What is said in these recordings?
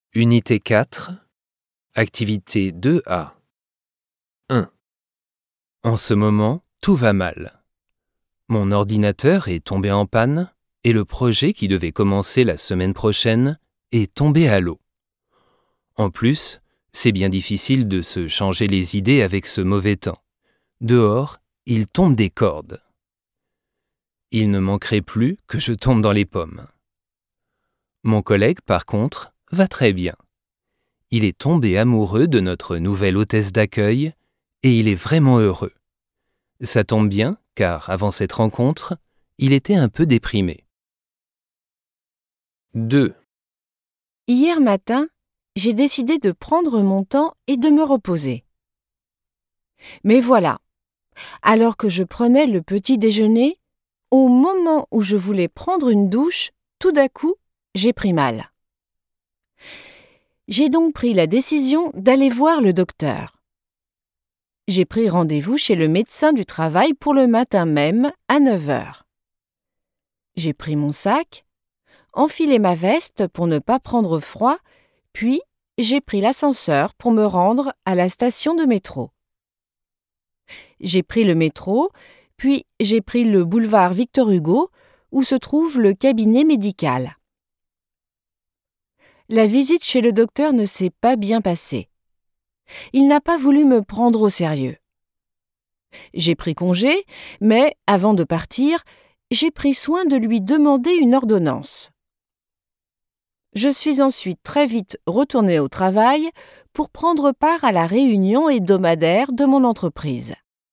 Unité 4, activité 2A. 1. En ce moment, tout va mal. Mon ordinateur est tombé en panne et le projet qui devait commencer la semaine prochaine est tombé à l'eau. En plus, c'est bien difficile de se changer les idées avec ce mauvais temps. Dehors, il tombe des cordes. Il ne manquerait plus que je tombe dans les pommes. Mon collègue, par contre, va très bien. Il est tombé amoureux de notre nouvelle hôtesse d'accueil et il est vraiment heureux. Ça tombe bien, car avant cette rencontre, il était un peu déprimé. 2. Hier matin, j'ai décidé de prendre mon temps et de me reposer. Mais voilà, alors que je prenais le petit déjeuner, au moment où je voulais prendre une douche, tout d'un coup, j'ai pris mal. J'ai donc pris la décision d'aller voir le docteur. J'ai pris rendez-vous chez le médecin du travail pour le matin même à 9h. J'ai pris mon sac, enfilé ma veste pour ne pas prendre froid, puis j'ai pris l'ascenseur pour me rendre à la station de métro. J'ai pris le métro, puis j'ai pris le boulevard Victor Hugo, où se trouve le cabinet médical. La visite chez le docteur ne s'est pas bien passée. Il n'a pas voulu me prendre au sérieux. J'ai pris congé, mais avant de partir, j'ai pris soin de lui demander une ordonnance. Je suis ensuite très vite retournée au travail pour prendre part à la réunion hebdomadaire de mon entreprise.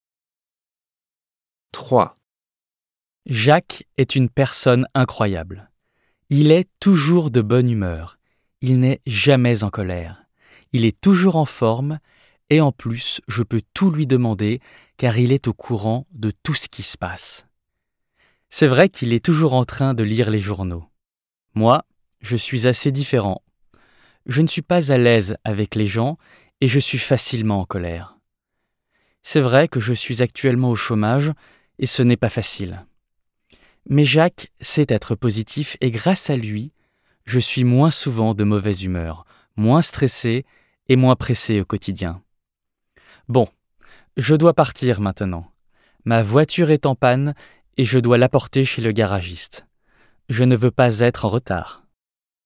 3. Jacques est une personne incroyable. Il est toujours de bonne humeur. Il n'est jamais en colère. Il est toujours en forme et en plus, je peux tout lui demander car il est au courant de tout ce qui se passe. C'est vrai qu'il est toujours en train de lire les journaux. Moi, je suis assez différent. Je ne suis pas à l'aise avec les gens et je suis facilement en colère. C'est vrai que je suis actuellement au chômage et ce n'est pas facile. Mais Jacques sait être positif et grâce à lui, je suis moins souvent de mauvaise humeur, moins stressé et moins pressé au quotidien. Bon, je dois partir maintenant. Ma voiture est en panne et je dois l'apporter chez le garagiste. Je ne veux pas être en retard.